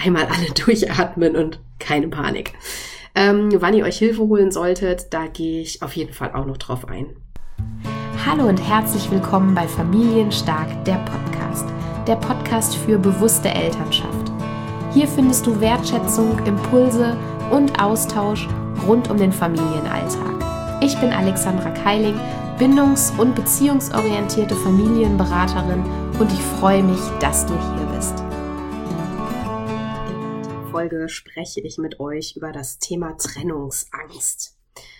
einmal alle durchatmen und keine Panik. Wann ihr euch Hilfe holen solltet, da gehe ich auf jeden Fall auch noch drauf ein. Hallo und herzlich willkommen bei Familienstark, der Podcast. Der Podcast für bewusste Elternschaft. Hier findest du Wertschätzung, Impulse und Austausch rund um den Familienalltag. Ich bin Alexandra Keiling, bindungs- und beziehungsorientierte Familienberaterin und ich freue mich, dass du hier bist. In der Folge spreche ich mit euch über das Thema Trennungsangst.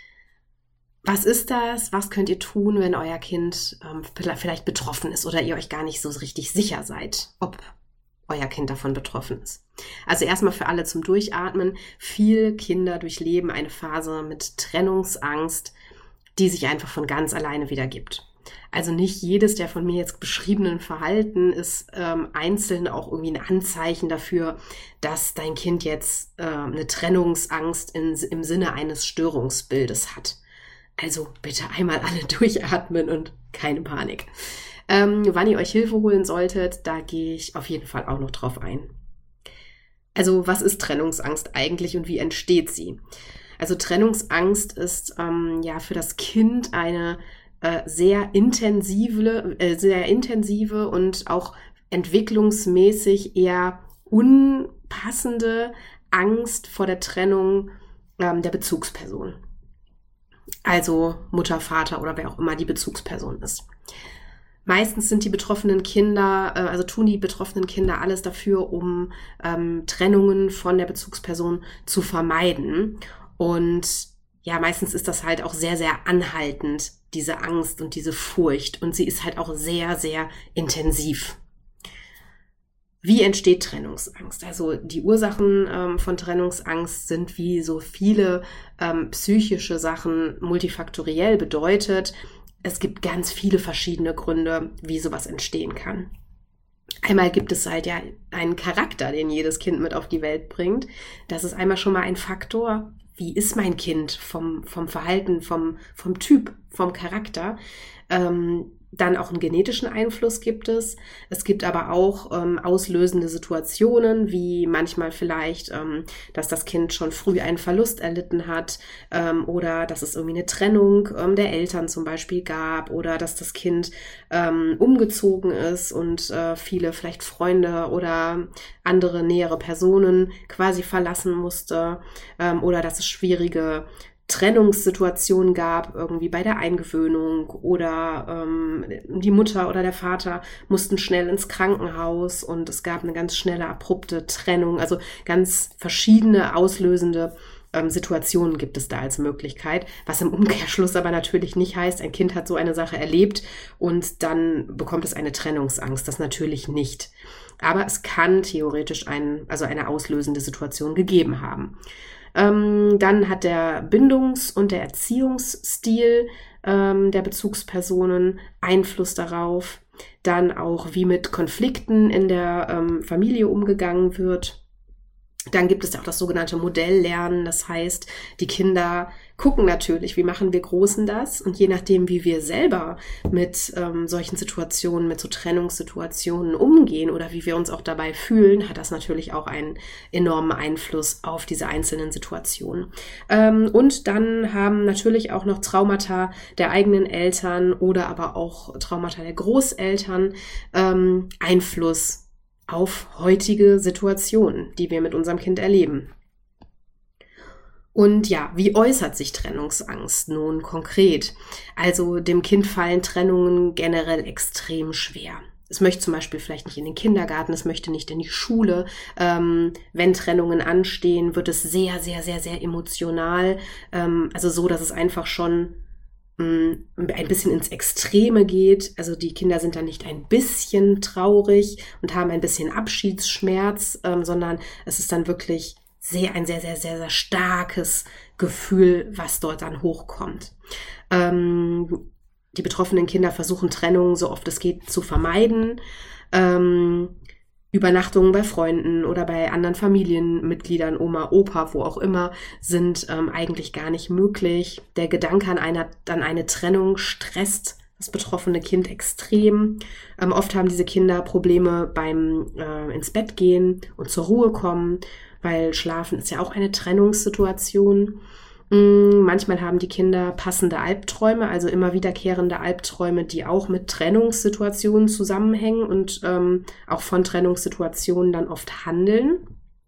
Was ist das? Was könnt ihr tun, wenn euer Kind vielleicht betroffen ist oder ihr euch gar nicht so richtig sicher seid, ob euer Kind davon betroffen ist? Also erstmal für alle zum Durchatmen. Viele Kinder durchleben eine Phase mit Trennungsangst, die sich einfach von ganz alleine wieder gibt. Also nicht jedes der von mir jetzt beschriebenen Verhalten ist einzeln auch irgendwie ein Anzeichen dafür, dass dein Kind jetzt eine Trennungsangst im Sinne eines Störungsbildes hat. Also bitte einmal alle durchatmen und keine Panik. Wann ihr euch Hilfe holen solltet, da gehe ich auf jeden Fall auch noch drauf ein. Also was ist Trennungsangst eigentlich und wie entsteht sie? Also Trennungsangst ist für das Kind eine sehr intensive und auch entwicklungsmäßig eher unpassende Angst vor der Trennung der Bezugsperson. Also Mutter, Vater oder wer auch immer die Bezugsperson ist. Meistens sind die betroffenen Kinder, tun die betroffenen Kinder alles dafür, um Trennungen von der Bezugsperson zu vermeiden. Und ja, meistens ist das halt auch sehr, sehr anhaltend, diese Angst und diese Furcht. Und sie ist halt auch sehr, sehr intensiv. Wie entsteht Trennungsangst? Also die Ursachen von Trennungsangst sind wie so viele psychische Sachen multifaktoriell, bedeutet, es gibt ganz viele verschiedene Gründe, wie sowas entstehen kann. Einmal gibt es halt ja einen Charakter, den jedes Kind mit auf die Welt bringt. Das ist einmal schon mal ein Faktor. Wie ist mein Kind vom Verhalten, vom Typ, vom Charakter? Dann auch einen genetischen Einfluss gibt es. Es gibt aber auch auslösende Situationen, wie manchmal vielleicht, dass das Kind schon früh einen Verlust erlitten hat oder dass es irgendwie eine Trennung der Eltern zum Beispiel gab oder dass das Kind umgezogen ist und viele vielleicht Freunde oder andere nähere Personen quasi verlassen musste oder dass es schwierige Trennungssituationen gab, irgendwie bei der Eingewöhnung oder die Mutter oder der Vater mussten schnell ins Krankenhaus und es gab eine ganz schnelle, abrupte Trennung. Also ganz verschiedene auslösende Situationen gibt es da als Möglichkeit, was im Umkehrschluss aber natürlich nicht heißt, ein Kind hat so eine Sache erlebt und dann bekommt es eine Trennungsangst. Das natürlich nicht. Aber es kann theoretisch eine auslösende Situation gegeben haben. Dann hat der Bindungs- und der Erziehungsstil der Bezugspersonen Einfluss darauf. Dann auch, wie mit Konflikten in der Familie umgegangen wird. Dann gibt es auch das sogenannte Modelllernen. Das heißt, die Kinder gucken natürlich, wie machen wir Großen das? Und je nachdem, wie wir selber mit solchen Situationen, mit so Trennungssituationen umgehen oder wie wir uns auch dabei fühlen, hat das natürlich auch einen enormen Einfluss auf diese einzelnen Situationen. Und dann haben natürlich auch noch Traumata der eigenen Eltern oder aber auch Traumata der Großeltern Einfluss auf heutige Situationen, die wir mit unserem Kind erleben. Und ja, wie äußert sich Trennungsangst nun konkret? Also dem Kind fallen Trennungen generell extrem schwer. Es möchte zum Beispiel vielleicht nicht in den Kindergarten, es möchte nicht in die Schule. Wenn Trennungen anstehen, wird es sehr, sehr, sehr, sehr emotional. Also so, dass es einfach schon ein bisschen ins Extreme geht. Also die Kinder sind dann nicht ein bisschen traurig und haben ein bisschen Abschiedsschmerz, sondern es ist dann wirklich ein sehr, sehr, sehr, sehr starkes Gefühl, was dort dann hochkommt. Die betroffenen Kinder versuchen Trennung so oft es geht zu vermeiden. Übernachtungen bei Freunden oder bei anderen Familienmitgliedern, Oma, Opa, wo auch immer, sind eigentlich gar nicht möglich. Der Gedanke an eine Trennung stresst das betroffene Kind extrem. Oft haben diese Kinder Probleme beim ins Bett gehen und zur Ruhe kommen, weil Schlafen ist ja auch eine Trennungssituation. Manchmal haben die Kinder passende Albträume, also immer wiederkehrende Albträume, die auch mit Trennungssituationen zusammenhängen und auch von Trennungssituationen dann oft handeln.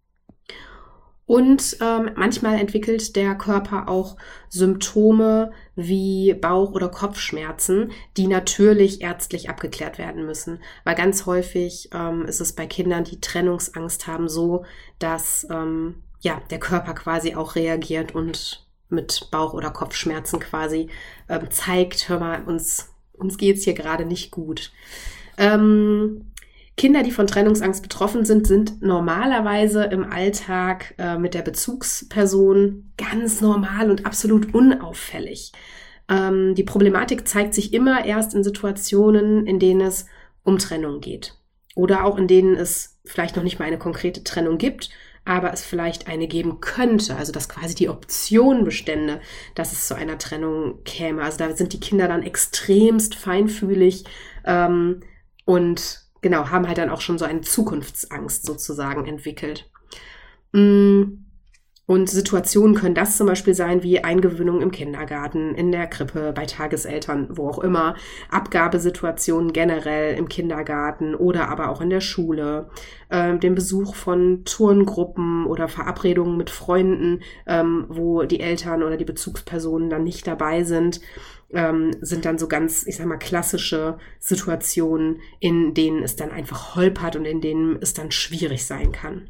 Und manchmal entwickelt der Körper auch Symptome wie Bauch- oder Kopfschmerzen, die natürlich ärztlich abgeklärt werden müssen. Weil ganz häufig ist es bei Kindern, die Trennungsangst haben, so, dass der Körper quasi auch reagiert und mit Bauch- oder Kopfschmerzen quasi zeigt, hör mal, uns geht's hier gerade nicht gut. Kinder, die von Trennungsangst betroffen sind normalerweise im Alltag mit der Bezugsperson ganz normal und absolut unauffällig. Die Problematik zeigt sich immer erst in Situationen, in denen es um Trennung geht. Oder auch in denen es vielleicht noch nicht mal eine konkrete Trennung gibt, aber es vielleicht eine geben könnte. Also dass quasi die Option bestände, dass es zu einer Trennung käme. Also da sind die Kinder dann extremst feinfühlig und genau, haben halt dann auch schon so eine Zukunftsangst sozusagen entwickelt. Und Situationen können das zum Beispiel sein wie Eingewöhnung im Kindergarten, in der Krippe, bei Tageseltern, wo auch immer, Abgabesituationen generell im Kindergarten oder aber auch in der Schule, den Besuch von Turngruppen oder Verabredungen mit Freunden, wo die Eltern oder die Bezugspersonen dann nicht dabei sind dann so ganz, ich sag mal, klassische Situationen, in denen es dann einfach holpert und in denen es dann schwierig sein kann.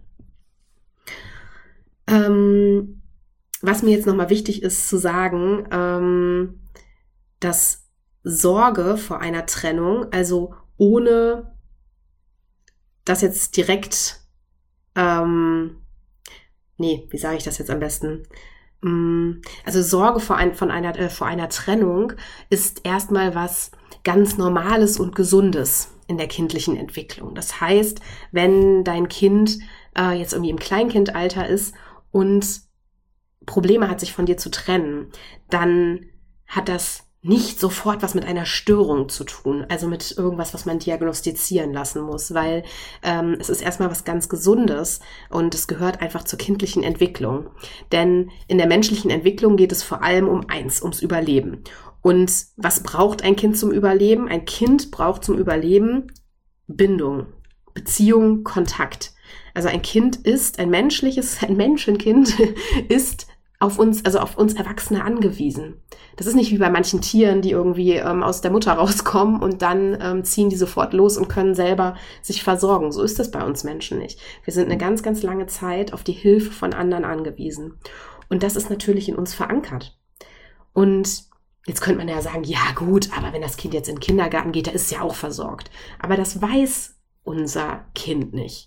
Was mir jetzt nochmal wichtig ist zu sagen, dass Sorge vor einer Trennung, also ohne das jetzt direkt, wie sage ich das jetzt am besten? Also Sorge vor einer Trennung ist erstmal was ganz Normales und Gesundes in der kindlichen Entwicklung. Das heißt, wenn dein Kind jetzt irgendwie im Kleinkindalter ist und Probleme hat, sich von dir zu trennen, dann hat das nicht sofort was mit einer Störung zu tun, also mit irgendwas, was man diagnostizieren lassen muss, weil es ist erstmal was ganz Gesundes und es gehört einfach zur kindlichen Entwicklung. Denn in der menschlichen Entwicklung geht es vor allem ums Überleben. Und was braucht ein Kind zum Überleben? Ein Kind braucht zum Überleben Bindung, Beziehung, Kontakt. Also ein Menschenkind ist auf uns Erwachsene angewiesen. Das ist nicht wie bei manchen Tieren, die irgendwie aus der Mutter rauskommen und dann ziehen die sofort los und können selber sich versorgen. So ist das bei uns Menschen nicht. Wir sind eine ganz, ganz lange Zeit auf die Hilfe von anderen angewiesen. Und das ist natürlich in uns verankert. Und jetzt könnte man ja sagen, ja gut, aber wenn das Kind jetzt in den Kindergarten geht, da ist es ja auch versorgt. Aber das weiß unser Kind nicht.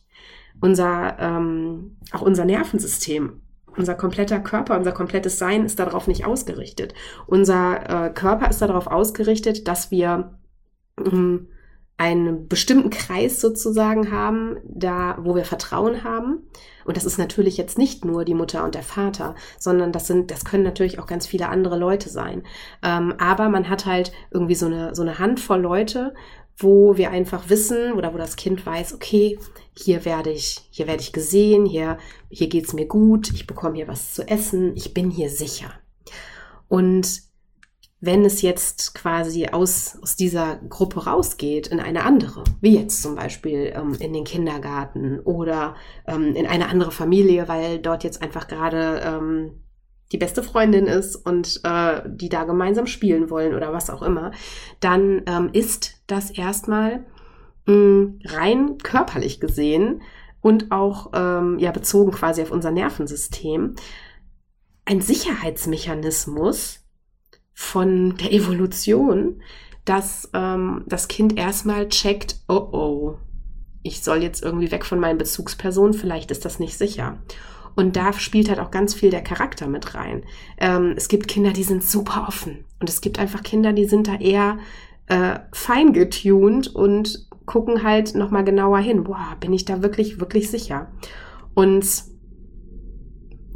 Auch unser Nervensystem, unser kompletter Körper, unser komplettes Sein ist darauf nicht ausgerichtet. Unser Körper ist darauf ausgerichtet, dass wir einen bestimmten Kreis sozusagen haben, da wo wir Vertrauen haben. Und das ist natürlich jetzt nicht nur die Mutter und der Vater, sondern das können natürlich auch ganz viele andere Leute sein. Aber man hat halt irgendwie so eine Handvoll Leute, wo wir einfach wissen oder wo das Kind weiß, okay, hier werde ich gesehen, hier geht's mir gut, ich bekomme hier was zu essen, ich bin hier sicher. Und wenn es jetzt quasi aus dieser Gruppe rausgeht in eine andere, wie jetzt zum Beispiel in den Kindergarten oder in eine andere Familie, weil dort jetzt einfach gerade die beste Freundin ist und die da gemeinsam spielen wollen oder was auch immer, dann ist das erstmal rein körperlich gesehen und auch bezogen quasi auf unser Nervensystem ein Sicherheitsmechanismus von der Evolution, dass das Kind erstmal checkt, ich soll jetzt irgendwie weg von meinen Bezugspersonen, vielleicht ist das nicht sicher. Und da spielt halt auch ganz viel der Charakter mit rein. Es gibt Kinder, die sind super offen. Und es gibt einfach Kinder, die sind da eher fein getuned und gucken halt nochmal genauer hin. Boah, bin ich da wirklich, wirklich sicher? Und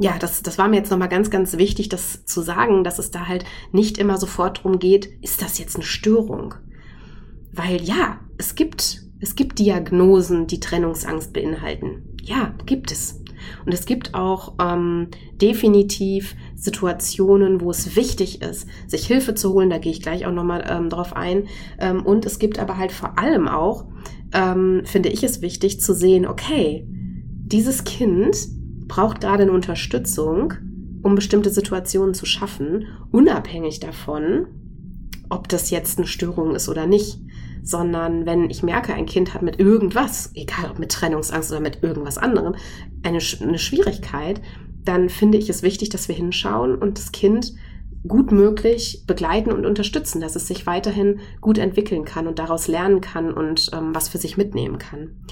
ja, das war mir jetzt nochmal ganz, ganz wichtig, das zu sagen, dass es da halt nicht immer sofort drum geht, ist das jetzt eine Störung? Weil ja, es gibt Diagnosen, die Trennungsangst beinhalten. Ja, gibt es. Und es gibt auch definitiv Situationen, wo es wichtig ist, sich Hilfe zu holen. Da gehe ich gleich auch nochmal drauf ein. Und es gibt aber halt vor allem auch, finde ich es wichtig zu sehen, okay, dieses Kind braucht gerade eine Unterstützung, um bestimmte Situationen zu schaffen, unabhängig davon, ob das jetzt eine Störung ist oder nicht. Sondern wenn ich merke, ein Kind hat mit irgendwas, egal ob mit Trennungsangst oder mit irgendwas anderem, eine Schwierigkeit, dann finde ich es wichtig, dass wir hinschauen und das Kind gut möglich begleiten und unterstützen, dass es sich weiterhin gut entwickeln kann und daraus lernen kann und was für sich mitnehmen kann.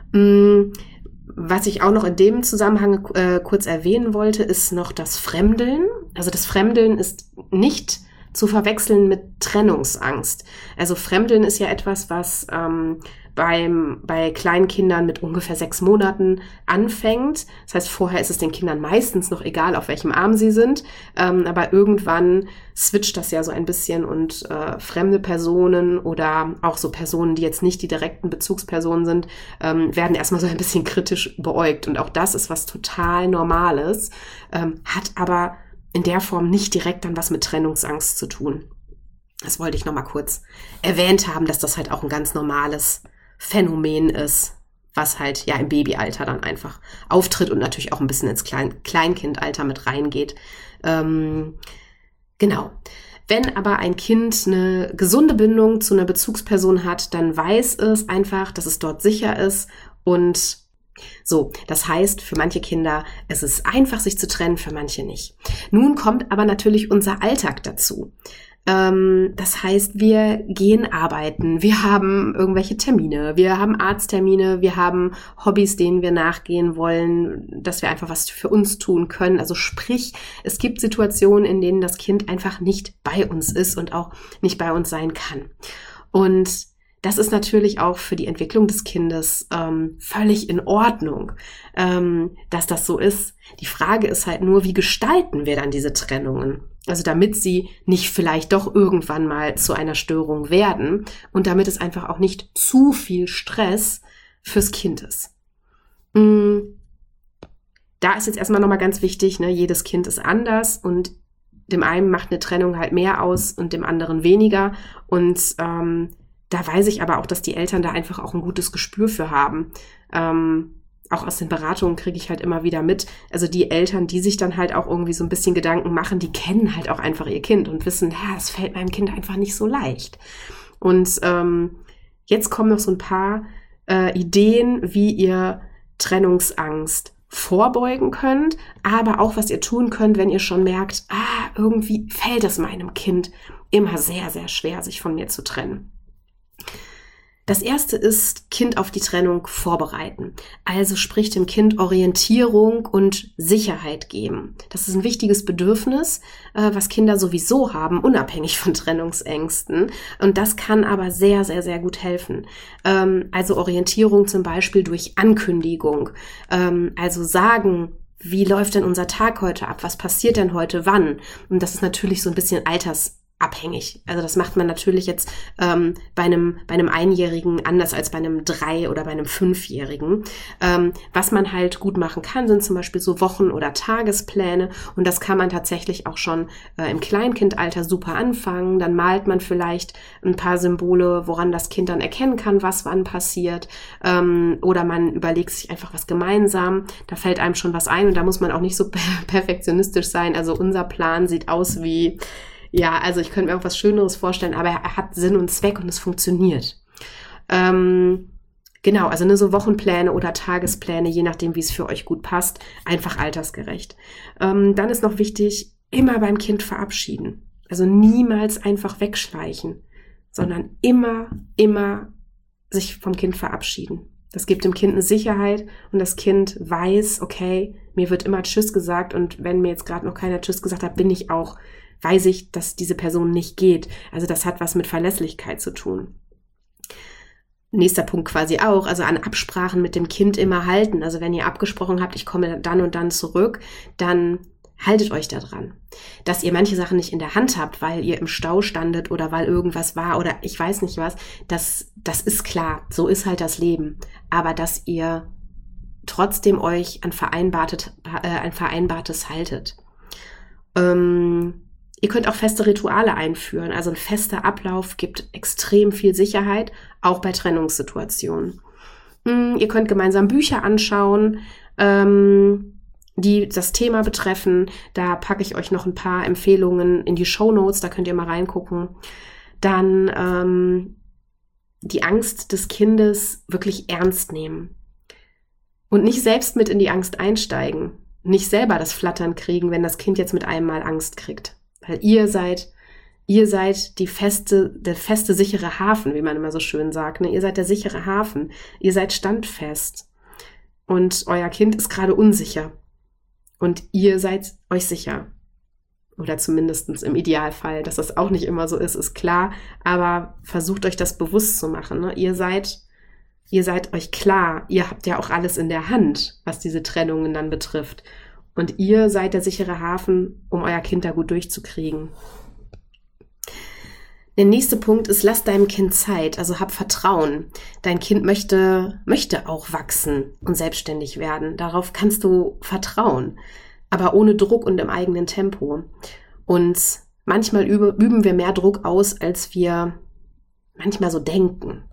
Was ich auch noch in dem Zusammenhang kurz erwähnen wollte, ist noch das Fremdeln. Also das Fremdeln ist nicht zu verwechseln mit Trennungsangst. Also Fremdeln ist ja etwas, was bei kleinen Kindern mit ungefähr 6 Monaten anfängt. Das heißt, vorher ist es den Kindern meistens noch egal, auf welchem Arm sie sind. Aber irgendwann switcht das ja so ein bisschen und fremde Personen oder auch so Personen, die jetzt nicht die direkten Bezugspersonen sind, werden erstmal so ein bisschen kritisch beäugt. Und auch das ist was total Normales, hat aber in der Form nicht direkt dann was mit Trennungsangst zu tun. Das wollte ich nochmal kurz erwähnt haben, dass das halt auch ein ganz normales Phänomen ist, was halt ja im Babyalter dann einfach auftritt und natürlich auch ein bisschen ins Kleinkindalter mit reingeht. Genau. Wenn aber ein Kind eine gesunde Bindung zu einer Bezugsperson hat, dann weiß es einfach, dass es dort sicher ist und so, das heißt, für manche Kinder ist es einfach, sich zu trennen, für manche nicht. Nun kommt aber natürlich unser Alltag dazu. Das heißt, wir gehen arbeiten, wir haben irgendwelche Termine, wir haben Arzttermine, wir haben Hobbys, denen wir nachgehen wollen, dass wir einfach was für uns tun können. Also sprich, es gibt Situationen, in denen das Kind einfach nicht bei uns ist und auch nicht bei uns sein kann. Und das ist natürlich auch für die Entwicklung des Kindes völlig in Ordnung, dass das so ist. Die Frage ist halt nur, wie gestalten wir dann diese Trennungen? Also damit sie nicht vielleicht doch irgendwann mal zu einer Störung werden und damit es einfach auch nicht zu viel Stress fürs Kind ist. Da ist jetzt erstmal nochmal ganz wichtig, ne, jedes Kind ist anders und dem einen macht eine Trennung halt mehr aus und dem anderen weniger und da weiß ich aber auch, dass die Eltern da einfach auch ein gutes Gespür für haben. Auch aus den Beratungen kriege ich halt immer wieder mit. Also die Eltern, die sich dann halt auch irgendwie so ein bisschen Gedanken machen, die kennen halt auch einfach ihr Kind und wissen, ja, es fällt meinem Kind einfach nicht so leicht. Und jetzt kommen noch so ein paar Ideen, wie ihr Trennungsangst vorbeugen könnt, aber auch, was ihr tun könnt, wenn ihr schon merkt, irgendwie fällt es meinem Kind immer sehr, sehr schwer, sich von mir zu trennen. Das erste ist, Kind auf die Trennung vorbereiten. Also sprich dem Kind Orientierung und Sicherheit geben. Das ist ein wichtiges Bedürfnis, was Kinder sowieso haben, unabhängig von Trennungsängsten. Und das kann aber sehr, sehr, sehr gut helfen. Also Orientierung zum Beispiel durch Ankündigung. Also sagen, wie läuft denn unser Tag heute ab? Was passiert denn heute wann? Und das ist natürlich so ein bisschen altersabhängig. Also das macht man natürlich jetzt bei einem Einjährigen anders als bei einem 3- oder bei einem 5-Jährigen. Was man halt gut machen kann, sind zum Beispiel so Wochen- oder Tagespläne und das kann man tatsächlich auch schon im Kleinkindalter super anfangen. Dann malt man vielleicht ein paar Symbole, woran das Kind dann erkennen kann, was wann passiert, oder man überlegt sich einfach was gemeinsam. Da fällt einem schon was ein und da muss man auch nicht so perfektionistisch sein. Also unser Plan sieht aus wie ja, also ich könnte mir auch was Schöneres vorstellen, aber er hat Sinn und Zweck und es funktioniert. Genau, also so Wochenpläne oder Tagespläne, je nachdem, wie es für euch gut passt, einfach altersgerecht. Dann ist noch wichtig, immer beim Kind verabschieden. Also niemals einfach wegschleichen, sondern immer sich vom Kind verabschieden. Das gibt dem Kind eine Sicherheit und das Kind weiß, okay, mir wird immer Tschüss gesagt und wenn mir jetzt gerade noch keiner Tschüss gesagt hat, weiß ich, dass diese Person nicht geht. Also das hat was mit Verlässlichkeit zu tun. nächster Punkt quasi auch, also an Absprachen mit dem Kind immer halten. Also wenn ihr abgesprochen habt, ich komme dann und dann zurück, dann haltet euch da dran. Dass ihr manche Sachen nicht in der Hand habt, weil ihr im Stau standet oder weil irgendwas war oder ich weiß nicht was, das ist klar. So ist halt das Leben. Aber dass ihr trotzdem euch an Vereinbartes haltet. Ihr könnt auch feste Rituale einführen. Also ein fester Ablauf gibt extrem viel Sicherheit, auch bei Trennungssituationen. Ihr könnt gemeinsam Bücher anschauen, die das Thema betreffen. Da packe ich euch noch ein paar Empfehlungen in die Shownotes, da könnt ihr mal reingucken. Dann die Angst des Kindes wirklich ernst nehmen. Und nicht selbst mit in die Angst einsteigen. Nicht selber das Flattern kriegen, wenn das Kind jetzt mit einem Mal Angst kriegt. Weil ihr seid der feste, sichere Hafen, wie man immer so schön sagt. Ne? Ihr seid der sichere Hafen. Ihr seid standfest. Und euer Kind ist gerade unsicher. Und ihr seid euch sicher. Oder zumindest im Idealfall. Dass das auch nicht immer so ist klar. Aber versucht euch das bewusst zu machen. Ne? Ihr seid euch klar. Ihr habt ja auch alles in der Hand, was diese Trennungen dann betrifft. Und ihr seid der sichere Hafen, um euer Kind da gut durchzukriegen. Der nächste Punkt ist, lass deinem Kind Zeit, also hab Vertrauen. Dein Kind möchte auch wachsen und selbstständig werden. Darauf kannst du vertrauen, aber ohne Druck und im eigenen Tempo. Und manchmal üben wir mehr Druck aus, als wir manchmal so denken.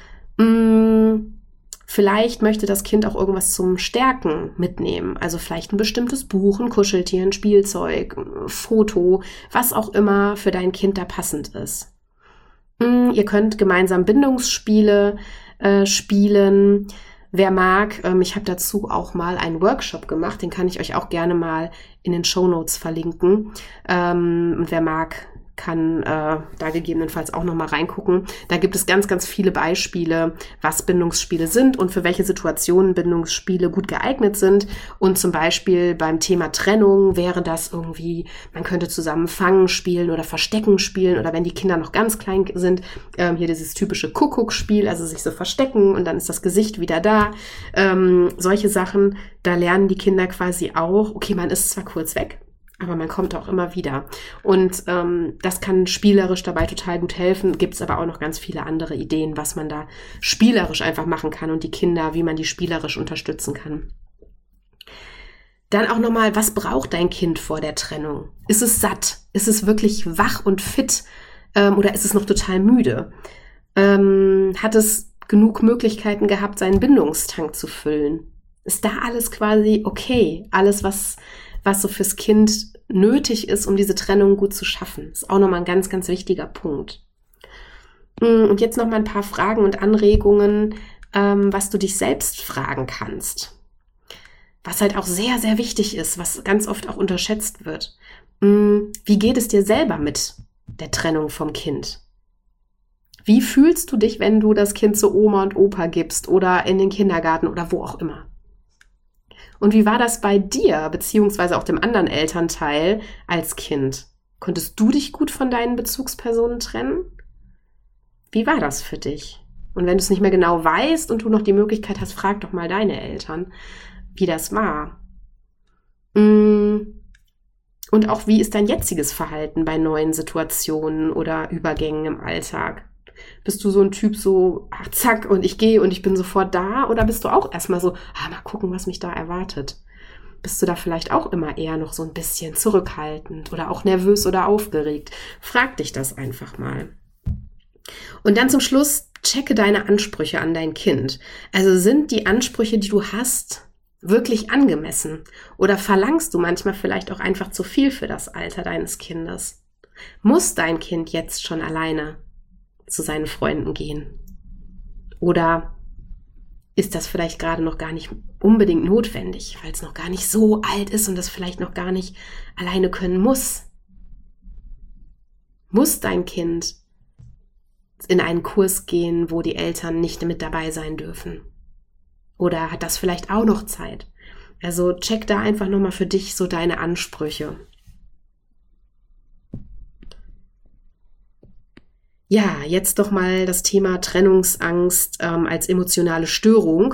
Vielleicht möchte das Kind auch irgendwas zum Stärken mitnehmen. Also vielleicht ein bestimmtes Buch, ein Kuscheltier, ein Spielzeug, ein Foto, was auch immer für dein Kind da passend ist. Ihr könnt gemeinsam Bindungsspiele spielen. Wer mag, ich habe dazu auch mal einen Workshop gemacht, den kann ich euch auch gerne mal in den Shownotes verlinken. Und wer mag, kann da gegebenenfalls auch nochmal reingucken. Da gibt es ganz, ganz viele Beispiele, was Bindungsspiele sind und für welche Situationen Bindungsspiele gut geeignet sind. Und zum Beispiel beim Thema Trennung wäre das irgendwie, man könnte zusammen Fangen spielen oder Verstecken spielen oder wenn die Kinder noch ganz klein sind, hier dieses typische Kuckuckspiel, also sich so verstecken und dann ist das Gesicht wieder da. Solche Sachen, da lernen die Kinder quasi auch, okay, man ist zwar kurz weg, aber man kommt auch immer wieder. Und das kann spielerisch dabei total gut helfen. Gibt es aber auch noch ganz viele andere Ideen, was man da spielerisch einfach machen kann und die Kinder, wie man die spielerisch unterstützen kann. Dann auch nochmal, was braucht dein Kind vor der Trennung? Ist es satt? Ist es wirklich wach und fit? Oder ist es noch total müde? Hat es genug Möglichkeiten gehabt, seinen Bindungstank zu füllen? Ist da alles quasi okay? Alles, was so fürs Kind nötig ist, um diese Trennung gut zu schaffen. Ist auch nochmal ein ganz, ganz wichtiger Punkt. Und jetzt nochmal ein paar Fragen und Anregungen, was du dich selbst fragen kannst. Was halt auch sehr, sehr wichtig ist, was ganz oft auch unterschätzt wird. Wie geht es dir selber mit der Trennung vom Kind? Wie fühlst du dich, wenn du das Kind zu Oma und Opa gibst oder in den Kindergarten oder wo auch immer? Und wie war das bei dir, beziehungsweise auch dem anderen Elternteil als Kind? Konntest du dich gut von deinen Bezugspersonen trennen? Wie war das für dich? Und wenn du es nicht mehr genau weißt und du noch die Möglichkeit hast, frag doch mal deine Eltern, wie das war. Und auch, wie ist dein jetziges Verhalten bei neuen Situationen oder Übergängen im Alltag? Bist du so ein Typ so, ach, zack, und ich gehe und ich bin sofort da? Oder bist du auch erstmal so, mal gucken, was mich da erwartet? Bist du da vielleicht auch immer eher noch so ein bisschen zurückhaltend oder auch nervös oder aufgeregt? Frag dich das einfach mal. Und dann zum Schluss, checke deine Ansprüche an dein Kind. Also sind die Ansprüche, die du hast, wirklich angemessen? Oder verlangst du manchmal vielleicht auch einfach zu viel für das Alter deines Kindes? Muss dein Kind jetzt schon alleine zu seinen Freunden gehen? Oder ist das vielleicht gerade noch gar nicht unbedingt notwendig, weil es noch gar nicht so alt ist und das vielleicht noch gar nicht alleine können muss? Muss dein Kind in einen Kurs gehen, wo die Eltern nicht mit dabei sein dürfen? Oder hat das vielleicht auch noch Zeit? Also check da einfach nochmal für dich so deine Ansprüche. Ja, jetzt doch mal das Thema Trennungsangst als emotionale Störung.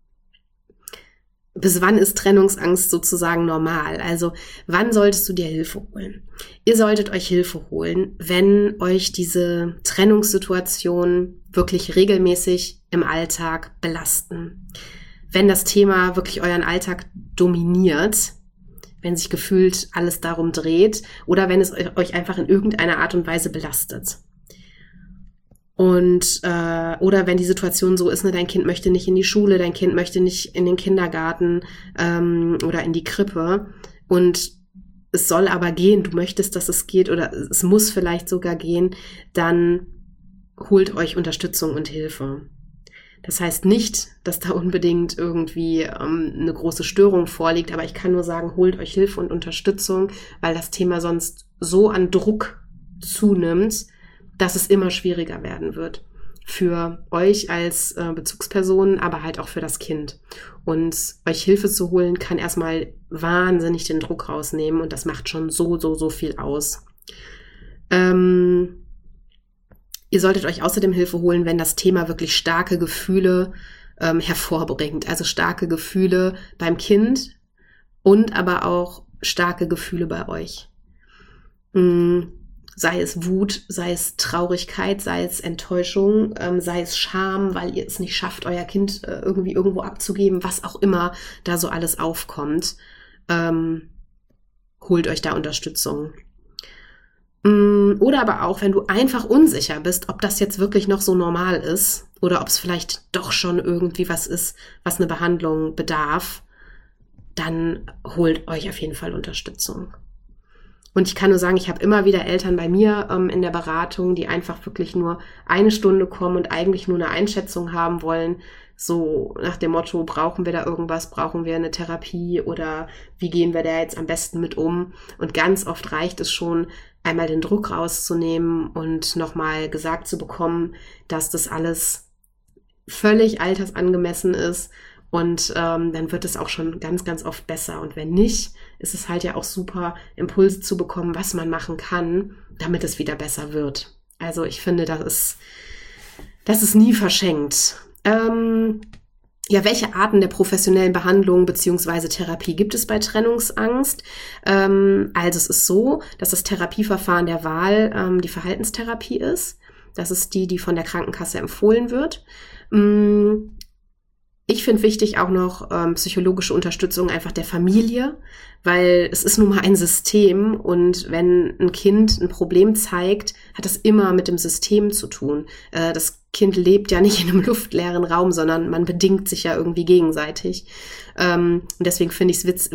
Bis wann ist Trennungsangst sozusagen normal? Also wann solltest du dir Hilfe holen? Ihr solltet euch Hilfe holen, wenn euch diese Trennungssituationen wirklich regelmäßig im Alltag belasten. Wenn das Thema wirklich euren Alltag dominiert, wenn sich gefühlt alles darum dreht oder wenn es euch einfach in irgendeiner Art und Weise belastet. Und oder wenn die Situation so ist, ne, dein Kind möchte nicht in die Schule, dein Kind möchte nicht in den Kindergarten oder in die Krippe und es soll aber gehen, du möchtest, dass es geht oder es muss vielleicht sogar gehen, dann holt euch Unterstützung und Hilfe. Das heißt nicht, dass da unbedingt irgendwie eine große Störung vorliegt, aber ich kann nur sagen, holt euch Hilfe und Unterstützung, weil das Thema sonst so an Druck zunimmt, dass es immer schwieriger werden wird für euch als Bezugspersonen, aber halt auch für das Kind. Und euch Hilfe zu holen, kann erstmal wahnsinnig den Druck rausnehmen und das macht schon so viel aus. Ihr solltet euch außerdem Hilfe holen, wenn das Thema wirklich starke Gefühle hervorbringt. Also starke Gefühle beim Kind und aber auch starke Gefühle bei euch. Sei es Wut, sei es Traurigkeit, sei es Enttäuschung, sei es Scham, weil ihr es nicht schafft, euer Kind irgendwie irgendwo abzugeben, was auch immer da so alles aufkommt. Holt euch da Unterstützung. Oder aber auch, wenn du einfach unsicher bist, ob das jetzt wirklich noch so normal ist oder ob es vielleicht doch schon irgendwie was ist, was eine Behandlung bedarf, dann holt euch auf jeden Fall Unterstützung. Und ich kann nur sagen, ich habe immer wieder Eltern bei mir in der Beratung, die einfach wirklich nur 1 Stunde kommen und eigentlich nur eine Einschätzung haben wollen, so nach dem Motto, brauchen wir da irgendwas, brauchen wir eine Therapie oder wie gehen wir da jetzt am besten mit um? Und ganz oft reicht es schon, einmal den Druck rauszunehmen und nochmal gesagt zu bekommen, dass das alles völlig altersangemessen ist. Und dann wird es auch schon ganz oft besser. Und wenn nicht, ist es halt ja auch super, Impulse zu bekommen, was man machen kann, damit es wieder besser wird. Also ich finde, das ist nie verschenkt. Ja, welche Arten der professionellen Behandlung bzw. Therapie gibt es bei Trennungsangst? Also es ist so, dass das Therapieverfahren der Wahl die Verhaltenstherapie ist. Das ist die von der Krankenkasse empfohlen wird. Ich finde wichtig auch noch psychologische Unterstützung einfach der Familie, weil es ist nun mal ein System und wenn ein Kind ein Problem zeigt, hat das immer mit dem System zu tun. Das Kind lebt ja nicht in einem luftleeren Raum, sondern man bedingt sich ja irgendwie gegenseitig. Und deswegen finde ich es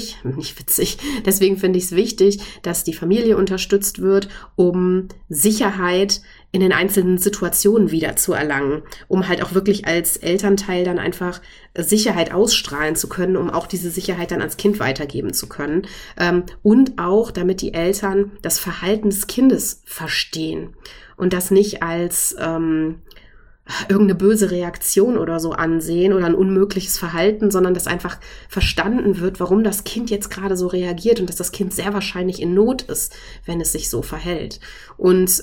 deswegen finde ich es wichtig, dass die Familie unterstützt wird, um Sicherheit in den einzelnen Situationen wieder zu erlangen, um halt auch wirklich als Elternteil dann einfach Sicherheit ausstrahlen zu können, um auch diese Sicherheit dann ans Kind weitergeben zu können. Und auch, damit die Eltern das Verhalten des Kindes verstehen und das nicht als irgendeine böse Reaktion oder so ansehen oder ein unmögliches Verhalten, sondern dass einfach verstanden wird, warum das Kind jetzt gerade so reagiert und dass das Kind sehr wahrscheinlich in Not ist, wenn es sich so verhält. Und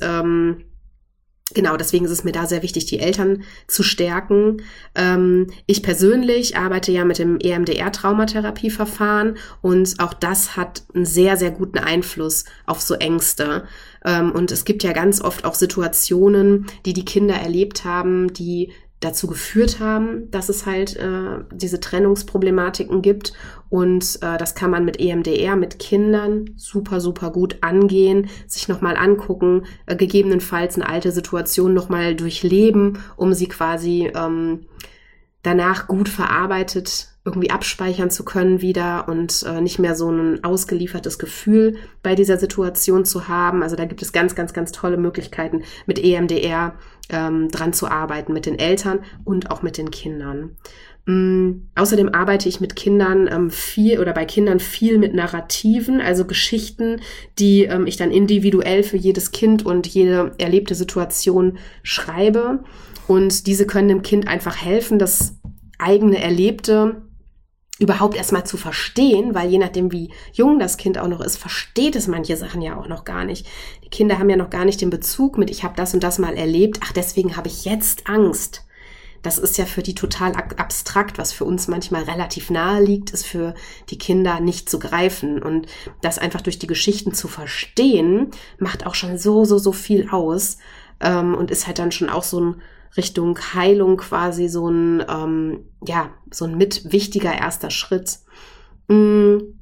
genau, deswegen ist es mir da sehr wichtig, die Eltern zu stärken. Ich persönlich arbeite ja mit dem EMDR-Traumatherapieverfahren und auch das hat einen sehr guten Einfluss auf so Ängste. Und es gibt ja ganz oft auch Situationen, die Kinder erlebt haben, die dazu geführt haben, dass es halt diese Trennungsproblematiken gibt. Und das kann man mit EMDR, mit Kindern super gut angehen, sich nochmal angucken, gegebenenfalls eine alte Situation nochmal durchleben, um sie quasi danach gut verarbeitet irgendwie abspeichern zu können wieder und nicht mehr so ein ausgeliefertes Gefühl bei dieser Situation zu haben. Also da gibt es ganz tolle Möglichkeiten, mit EMDR dran zu arbeiten, mit den Eltern und auch mit den Kindern. Außerdem arbeite ich mit Kindern bei Kindern viel mit Narrativen, also Geschichten, die ich dann individuell für jedes Kind und jede erlebte Situation schreibe. Und diese können dem Kind einfach helfen, das eigene Erlebte überhaupt erstmal zu verstehen, weil je nachdem, wie jung das Kind auch noch ist, versteht es manche Sachen ja auch noch gar nicht. Die Kinder haben ja noch gar nicht den Bezug mit, ich habe das und das mal erlebt, ach, deswegen habe ich jetzt Angst. Das ist ja für die total abstrakt, was für uns manchmal relativ nahe liegt, ist für die Kinder nicht zu greifen. Und das einfach durch die Geschichten zu verstehen, macht auch schon so viel aus und ist halt dann schon auch so ein Richtung Heilung quasi so ein mit wichtiger erster Schritt. Genau,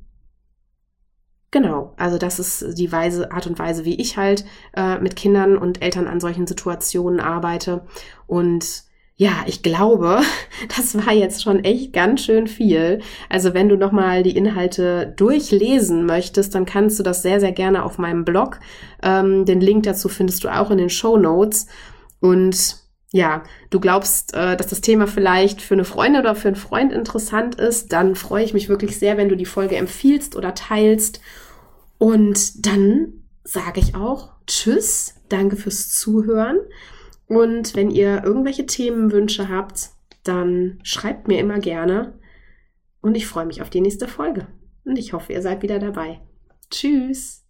also das ist die Art und Weise, wie ich halt mit Kindern und Eltern an solchen Situationen arbeite. Und ja, ich glaube, das war jetzt schon echt ganz schön viel. Also wenn du nochmal die Inhalte durchlesen möchtest, dann kannst du das sehr, sehr gerne auf meinem Blog. Den Link dazu findest du auch in den Shownotes. Und ja, du glaubst, dass das Thema vielleicht für eine Freundin oder für einen Freund interessant ist, dann freue ich mich wirklich sehr, wenn du die Folge empfiehlst oder teilst. Und dann sage ich auch Tschüss, danke fürs Zuhören. Und wenn ihr irgendwelche Themenwünsche habt, dann schreibt mir immer gerne. Und ich freue mich auf die nächste Folge. Und ich hoffe, ihr seid wieder dabei. Tschüss!